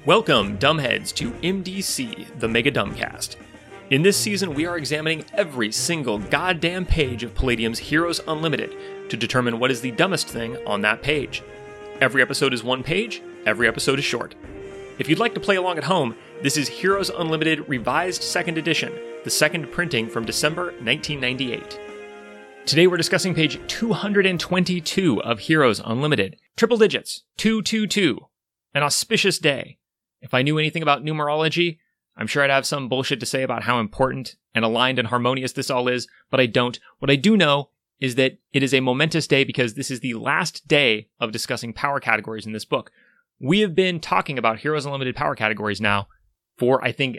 Welcome, dumbheads, to MDC, the Mega Dumbcast. In this season, we are examining every single goddamn page of Palladium's Heroes Unlimited to determine what is the dumbest thing on that page. Every episode is one page, every episode is short. If you'd like to play along at home, this is Heroes Unlimited Revised 2nd Edition, the second printing from December 1998. Today we're discussing page 222 of Heroes Unlimited. Triple digits, 222. An auspicious day. If I knew anything about numerology, I'm sure I'd have some bullshit to say about how important and aligned and harmonious this all is, but I don't. What I do know is that it is a momentous day because this is the last day of discussing power categories in this book. We have been talking about Heroes Unlimited power categories now for, I think,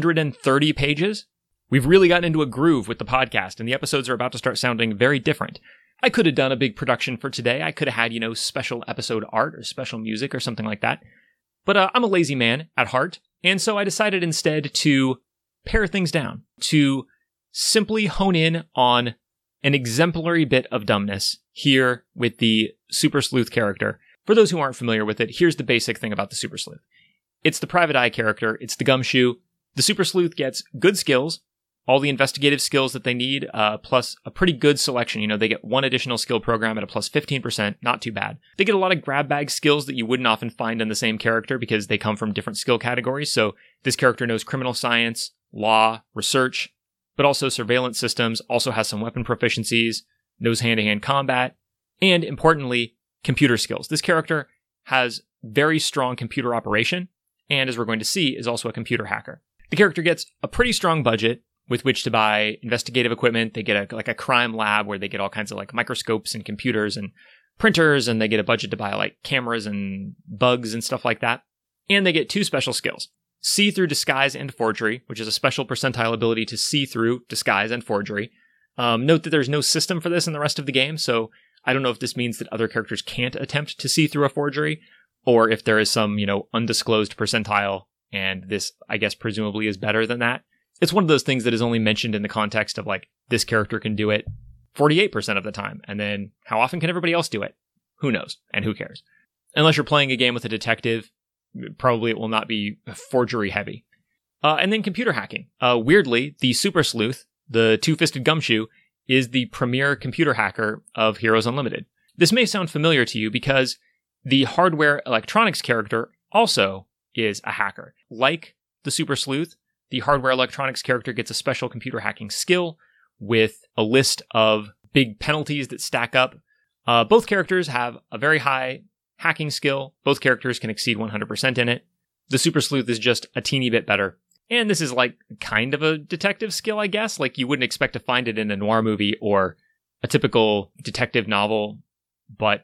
130 pages. We've really gotten into a groove with the podcast, and the episodes are about to start sounding very different. I could have done a big production for today. I could have had, special episode art or special music or something like that. But I'm a lazy man at heart, and so I decided instead to pare things down, to simply hone in on an exemplary bit of dumbness here with the Super Sleuth character. For those who aren't familiar with it, here's the basic thing about the Super Sleuth. It's the Private Eye character, it's the gumshoe. The Super Sleuth gets good skills, all the investigative skills that they need, plus a pretty good selection. They get one additional skill program at a plus 15%, not too bad. They get a lot of grab bag skills that you wouldn't often find in the same character because they come from different skill categories. So this character knows criminal science, law, research, but also surveillance systems, also has some weapon proficiencies, knows hand-to-hand combat, and importantly, computer skills. This character has very strong computer operation, and as we're going to see, is also a computer hacker. The character gets a pretty strong budget with which to buy investigative equipment. They get a crime lab where they get all kinds of microscopes and computers and printers, and they get a budget to buy cameras and bugs and stuff like that. And they get two special skills. See through disguise and forgery, which is a special percentile ability to see through disguise and forgery. Note that there's no system for this in the rest of the game, so I don't know if this means that other characters can't attempt to see through a forgery, or if there is some, undisclosed percentile, and this, I guess, presumably is better than that. It's one of those things that is only mentioned in the context of this character can do it 48% of the time. And then how often can everybody else do it? Who knows? And who cares? Unless you're playing a game with a detective, probably it will not be forgery heavy. And then computer hacking. Weirdly, the Super Sleuth, the two-fisted gumshoe, is the premier computer hacker of Heroes Unlimited. This may sound familiar to you because the hardware electronics character also is a hacker. Like the Super Sleuth, the hardware electronics character gets a special computer hacking skill with a list of big penalties that stack up. Both characters have a very high hacking skill. Both characters can exceed 100% in it. The Super Sleuth is just a teeny bit better. And this is kind of a detective skill, I guess. You wouldn't expect to find it in a noir movie or a typical detective novel. But,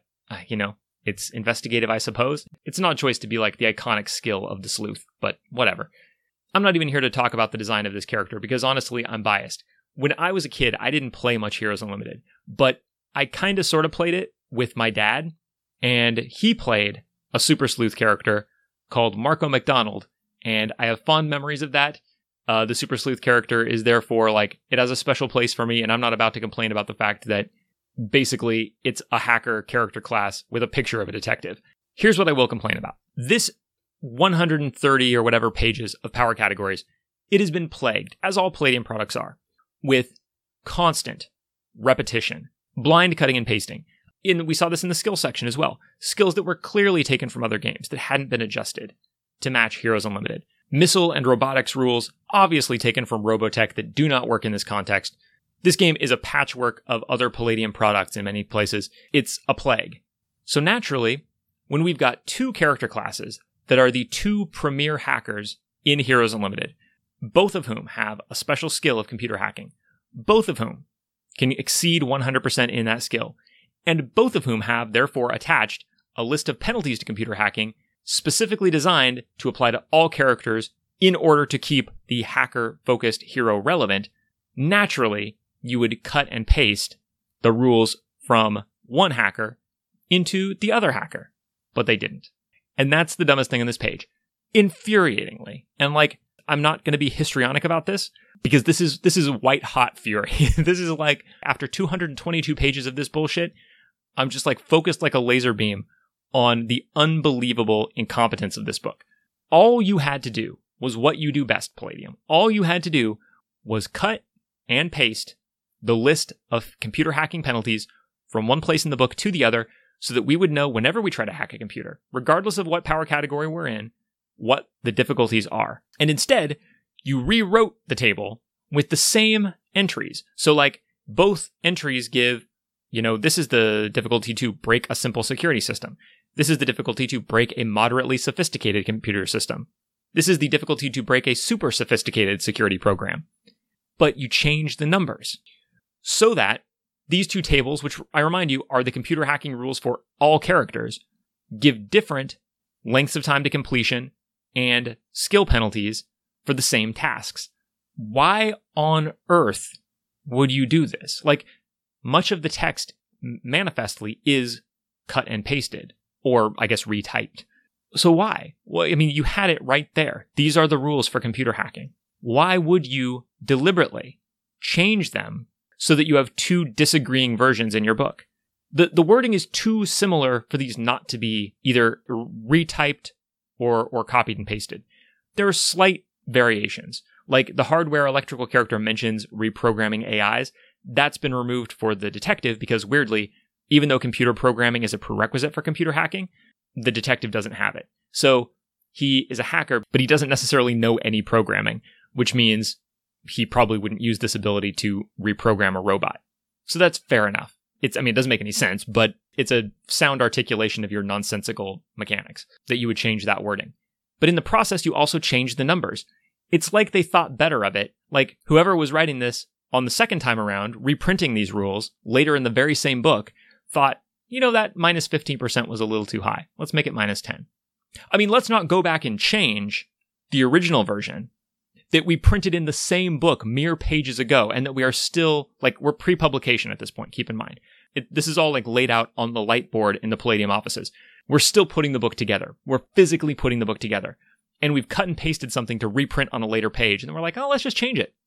it's investigative, I suppose. It's an odd choice to be the iconic skill of the sleuth, but whatever. I'm not even here to talk about the design of this character because honestly, I'm biased. When I was a kid, I didn't play much Heroes Unlimited, but I kind of sort of played it with my dad, and he played a Super Sleuth character called Marco McDonald, and I have fond memories of that. The Super Sleuth character is therefore it has a special place for me, and I'm not about to complain about the fact that basically it's a hacker character class with a picture of a detective. Here's what I will complain about. This 130 or whatever pages of power categories, it has been plagued, as all Palladium products are, with constant repetition, blind cutting and pasting. We saw this in the skill section as well. Skills that were clearly taken from other games that hadn't been adjusted to match Heroes Unlimited. Missile and robotics rules, obviously taken from Robotech that do not work in this context. This game is a patchwork of other Palladium products in many places. It's a plague. So naturally, when we've got two character classes that are the two premier hackers in Heroes Unlimited, both of whom have a special skill of computer hacking, both of whom can exceed 100% in that skill, and both of whom have, therefore, attached a list of penalties to computer hacking specifically designed to apply to all characters in order to keep the hacker-focused hero relevant, naturally, you would cut and paste the rules from one hacker into the other hacker. But they didn't. And that's the dumbest thing on this page. Infuriatingly. And I'm not going to be histrionic about this because this is white hot fury. This is after 222 pages of this bullshit, I'm just focused like a laser beam on the unbelievable incompetence of this book. all you had to do was what you do best, Palladium. All you had to do was cut and paste the list of computer hacking penalties from one place in the book to the other so that we would know whenever we try to hack a computer, regardless of what power category we're in, what the difficulties are. And instead, you rewrote the table with the same entries. So like both entries give, this is the difficulty to break a simple security system. This is the difficulty to break a moderately sophisticated computer system. This is the difficulty to break a super sophisticated security program. But you change the numbers so that these two tables, which I remind you are the computer hacking rules for all characters, give different lengths of time to completion and skill penalties for the same tasks. Why on earth would you do this? Like, much of the text manifestly is cut and pasted, or I guess retyped. So why? Well, I mean, you had it right there. These are the rules for computer hacking. Why would you deliberately change them so that you have two disagreeing versions in your book? The wording is too similar for these not to be either retyped or copied and pasted. There are slight variations. Like the hardware electrical character mentions reprogramming AIs. That's been removed for the detective because weirdly, even though computer programming is a prerequisite for computer hacking, the detective doesn't have it. So he is a hacker, but he doesn't necessarily know any programming, which means he probably wouldn't use this ability to reprogram a robot. So that's fair enough. It doesn't make any sense, but it's a sound articulation of your nonsensical mechanics that you would change that wording. But in the process, you also change the numbers. It's like they thought better of it. Like whoever was writing this on the second time around, reprinting these rules later in the very same book, thought, that minus 15% was a little too high. Let's make it minus 10. Let's not go back and change the original version that we printed in the same book mere pages ago and that we are still, we're pre-publication at this point, keep in mind. This is all laid out on the light board in the Palladium offices. We're still putting the book together. We're physically putting the book together. And we've cut and pasted something to reprint on a later page. And then we're like, let's just change it.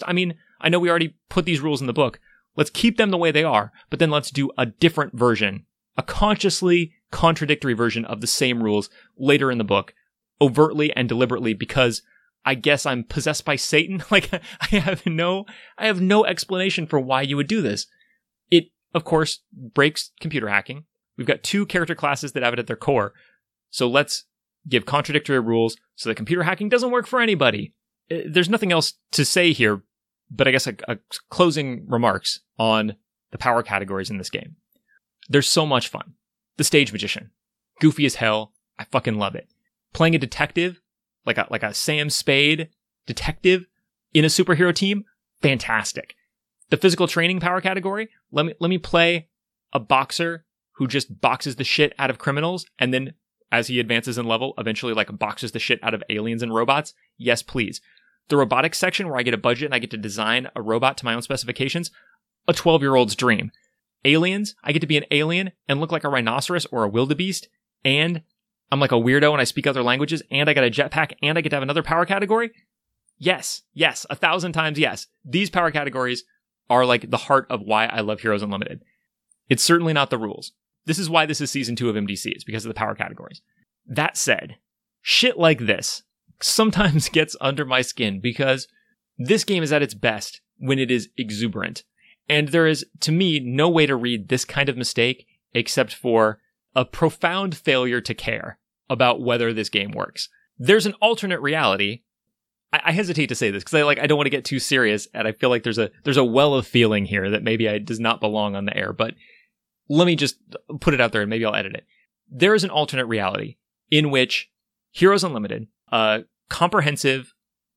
I know we already put these rules in the book. Let's keep them the way they are, but then let's do a different version, a consciously contradictory version of the same rules later in the book, overtly and deliberately, because I guess I'm possessed by Satan. I have no explanation for why you would do this. It, of course, breaks computer hacking. We've got two character classes that have it at their core. So let's give contradictory rules so that computer hacking doesn't work for anybody. There's nothing else to say here, but I guess a closing remarks on the power categories in this game. They're so much fun. The Stage Magician. Goofy as hell. I fucking love it. Playing a detective, like a Sam Spade detective in a superhero team, fantastic. The physical training power category, let me play a boxer who just boxes the shit out of criminals and then as he advances in level, eventually boxes the shit out of aliens and robots. Yes, please. The robotics section where I get a budget and I get to design a robot to my own specifications, a 12-year-old's dream. Aliens, I get to be an alien and look like a rhinoceros or a wildebeest, and I'm like a weirdo and I speak other languages, and I got a jetpack, and I get to have another power category? Yes, 1,000 times yes. These power categories are the heart of why I love Heroes Unlimited. It's certainly not the rules. This is why this is season 2 of MDC, is because of the power categories. That said, shit like this sometimes gets under my skin because this game is at its best when it is exuberant. And there is, to me, no way to read this kind of mistake except for a profound failure to care about whether this game works. There's an alternate reality. I hesitate to say this because I don't want to get too serious, and I feel like there's a well of feeling here that maybe does not belong on the air, but let me just put it out there and maybe I'll edit it. There is an alternate reality in which Heroes Unlimited, a comprehensive,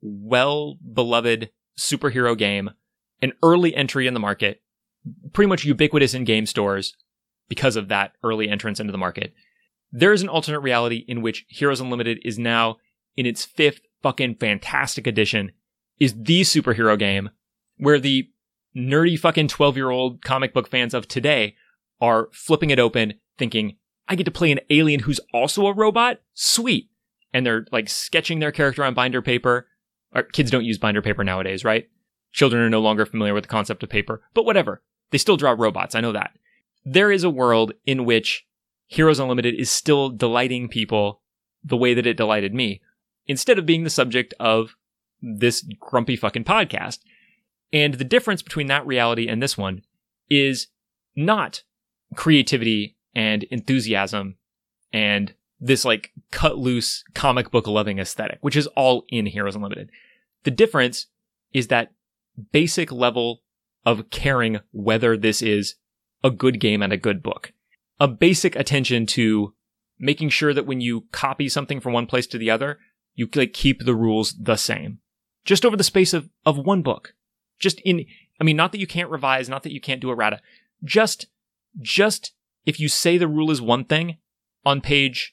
well-beloved superhero game, an early entry in the market, pretty much ubiquitous in game stores because of that early entrance into the market. There is an alternate reality in which Heroes Unlimited is now in its 5th fucking fantastic edition, is the superhero game where the nerdy fucking 12-year-old comic book fans of today are flipping it open thinking, I get to play an alien who's also a robot? Sweet. And they're sketching their character on binder paper. Kids don't use binder paper nowadays, right? Children are no longer familiar with the concept of paper, but whatever. They still draw robots, I know that. There is a world in which Heroes Unlimited is still delighting people the way that it delighted me, instead of being the subject of this grumpy fucking podcast. And the difference between that reality and this one is not creativity and enthusiasm and this like cut loose comic book loving aesthetic, which is all in Heroes Unlimited. The difference is that basic level of caring whether this is a good game and a good book. A basic attention to making sure that when you copy something from one place to the other, you like keep the rules the same. Just over the space of one book. Not that you can't revise, not that you can't do errata. Just if you say the rule is one thing on page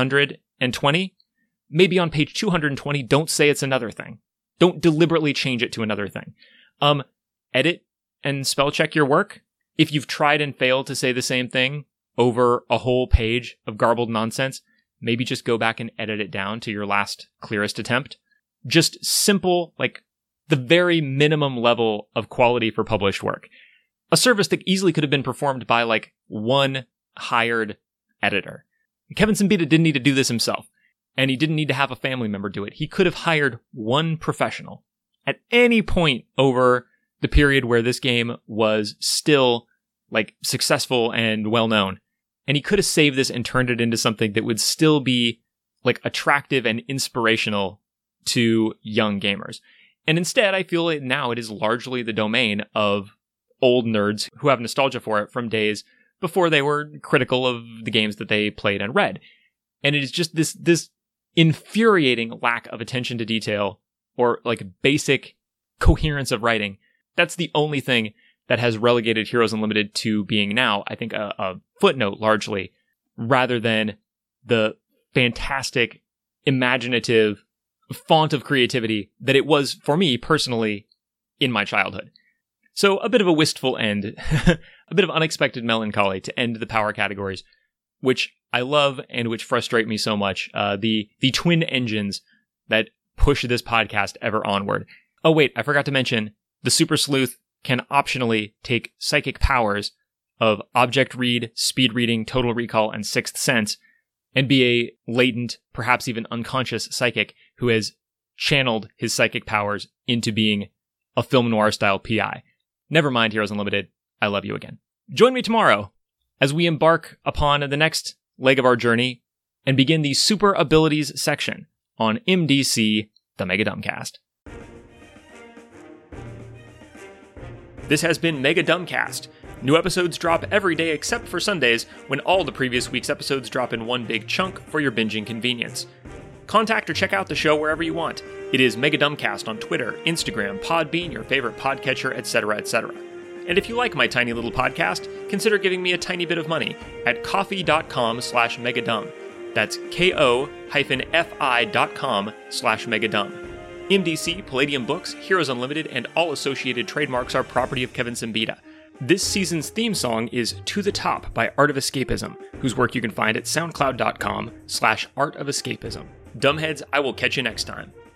120, maybe on page 220, don't say it's another thing. Don't deliberately change it to another thing. Edit and spell check your work. If you've tried and failed to say the same thing over a whole page of garbled nonsense, maybe just go back and edit it down to your last clearest attempt. Just simple, like the very minimum level of quality for published work. A service that easily could have been performed by like one hired editor. Kevin Siembieda didn't need to do this himself, and he didn't need to have a family member do it. He could have hired one professional at any point over the period where this game was still like successful and well known. And he could have saved this and turned it into something that would still be like attractive and inspirational to young gamers. And instead, I feel like now it is largely the domain of old nerds who have nostalgia for it from days before they were critical of the games that they played and read. And it is just this infuriating lack of attention to detail or like basic coherence of writing. That's the only thing that has relegated Heroes Unlimited to being now, I think, a footnote largely, rather than the fantastic, imaginative font of creativity that it was for me personally in my childhood. So a bit of a wistful end, a bit of unexpected melancholy to end the power categories, which I love and which frustrate me so much. The twin engines that push this podcast ever onward. Oh wait, I forgot to mention, the Super Sleuth can optionally take psychic powers of Object Read, Speed Reading, Total Recall, and Sixth Sense, and be a latent, perhaps even unconscious psychic who has channeled his psychic powers into being a film noir-style PI. Never mind, Heroes Unlimited. I love you again. Join me tomorrow as we embark upon the next leg of our journey and begin the Super Abilities section on MDC, the Mega Dumbcast. This has been Mega Dumbcast. New episodes drop every day except for Sundays, when all the previous week's episodes drop in one big chunk for your binging convenience. Contact or check out the show wherever you want. It is Mega Dumbcast on Twitter, Instagram, Podbean, your favorite podcatcher, etc., etc. And if you like my tiny little podcast, consider giving me a tiny bit of money at ko-fi.com/megadumb. That's ko-fi.com/megadumb. MDC, Palladium Books, Heroes Unlimited, and all associated trademarks are property of Kevin Siembieda. This season's theme song is To the Top by Art of Escapism, whose work you can find at soundcloud.com/artofescapism. Dumbheads, I will catch you next time.